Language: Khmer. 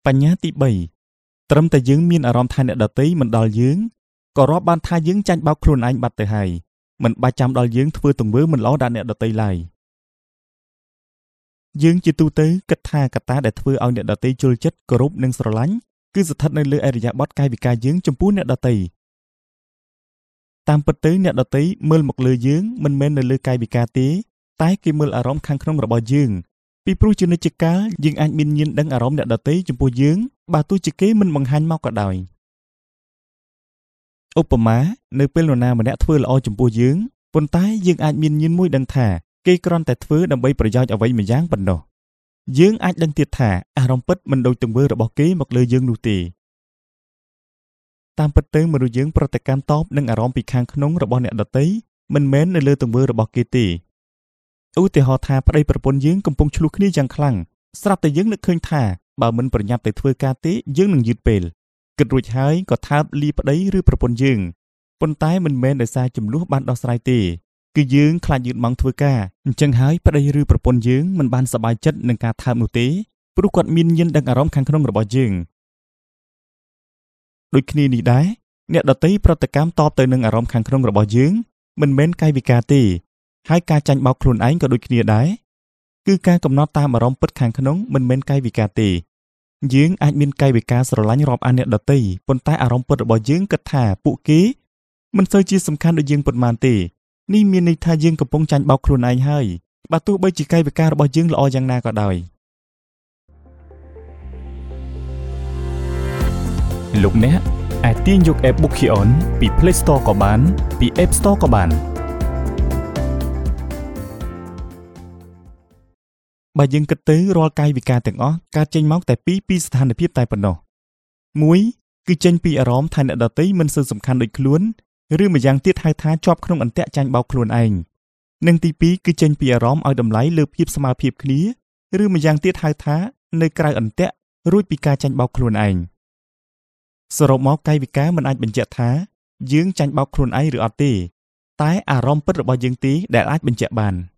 បញ្ញាទី3ត្រឹមតែយើងមានអារម្មណ៍ថាអ្នកដទៃមិនដល់យើងក៏រាប់បានថាយើងចាញ់បោកខ្លួនឯងបាត់ទៅហើយមិនបាច់ចាំដល់យើងធ្វើទង្វើមិនល្អដល់អ្នកដទៃឡើយយើងជាទូទៅគិតថាកត្តាដែលធ្វើឲ្យអ្នកដទៃជល់ចិត្តគោរពនិងស្រឡាញ់គឺស្ថិតនៅលើឥរិយាបថកាយវិការយើងចំពោះអ្នកដទៃតាមពិតទៅអ្នកដទៃមើលមកលើយើងមិនមែននៅលើកាយវិការទេតែគេមើលអារម្មណ៍ខាងក្នុងរបស់យើងពីព្រោះជានិច្ចកាលយើងអាចមានញៀនដឹងអារម្មណ៍អ្នកដទៃចំពោះយើងបើទោះជាគេមិនបង្ហាញមកក៏ដោយឧបមានៅពេលនរណាម្នាក់ធ្វើល្អចំពោះយើងប៉ុន្តែយើងអាចមានញៀនមួយដឹងថាគេគ្រាន់តែធ្វើដើម្បីប្រយោជន៍អ្វីម្យ៉ាងប៉ុណ្ណោះយើងអាចដឹងទៀតថាអារម្មណ៍ពិតមិនដូចទង្វើរបស់គេមកលើយើងនោះទេតាមពិតទៅមនុស្សយើងប្រតិកម្មតបនឹងអារម្មណ៍ពីខាងក្នុងរបស់អ្នកដទៃមិនមែននៅលើទង្វើរបស់គេទេឧទាហរណ៍ថាប្តីប្រពន្ធយើងកំពុងឆ្លោះគ្នាយ៉ាងខ្លាំងស្រាប់តែយើងនឹកឃើញថាបើមិនប្រញាប់ទៅធ្វើការទេយើងនឹងយឺតពេលគិតរួចហើយក៏ថើបលីប្តីឬប្រពន្ធយើងប៉ុន្តែមិនមែនដោយសារចំនួនបានដោះស្រាយទេគឺយើងខ្លាចយឺតម៉ោងធ្វើការអញ្ចឹងហើយប្តីឬប្រពន្ធយើងមិនបានសប្បាយចិត្តនឹងការថើបនោះទេព្រោះគាត់មានញៀនដឹងអារម្មណ៍ខាងក្នុងរបស់យើងដូចគ្នានេះដែរអ្នកដទៃប្រតិកម្មតបទៅនឹងអារម្មណ៍ខាងក្នុងរបស់យើងមិនមែនកាយវិការទេហើយការចាញ់បោកខ្លួនឯងក៏ដូចគ្នាដែរគឺការកំណត់តាមអារម្មណ៍ពិតខាងក្នុងមិនមែនកាយវិការទេយើងអាចមានកាយវិការស្រឡាញ់រាប់អានអ្នកដទៃប៉ុន្តែអារម្មណ៍ពិតរបស់យើងគិតថាពួកគេមិនសូវជាសំខាន់ដូចយើងពិតមែនទេនេះមានន័យថាយើងកំពុងចាញ់បោកខ្លួនឯងហើយបើទោះបីជាកាយវិការរបស់យើងល្អយ៉ាងណាក៏ដោយលោកអ្នកអាចទាញយក App Bookion ពី Play Store ក៏បានពី App Store ក៏បានបើយើងគិតទៅរាល់កាយវិការទាំងអស់កើតចេញមកតែពីស្ថានភាពតែប៉ុណ្ណោះមួយគឺចេញពីអារម្មណ៍ថាអ្នកដទៃមិនសូវសំខាន់ដូចខ្លួនឬម្យ៉ាងទៀតហៅថាជាប់ក្នុងអន្ទាក់ចាញ់បោកខ្លួនឯងនិងទី2គឺចេញពីអារម្មណ៍ឲ្យតម្លៃលើភាពស្មើភាពគ្នាឬម្យ៉ាងទៀតហៅថានៅក្រៅអន្ទាក់រួចពីការចាញ់បោកខ្លួនឯងសរុបមកកាយវិការមិនអាចបញ្ជាក់ថាយើងចាញ់បោកខ្លួនឯងឬអត់ទេតែអារម្មណ៍ពិតរបស់យើងទេដែលអាចបញ្ជាក់បាន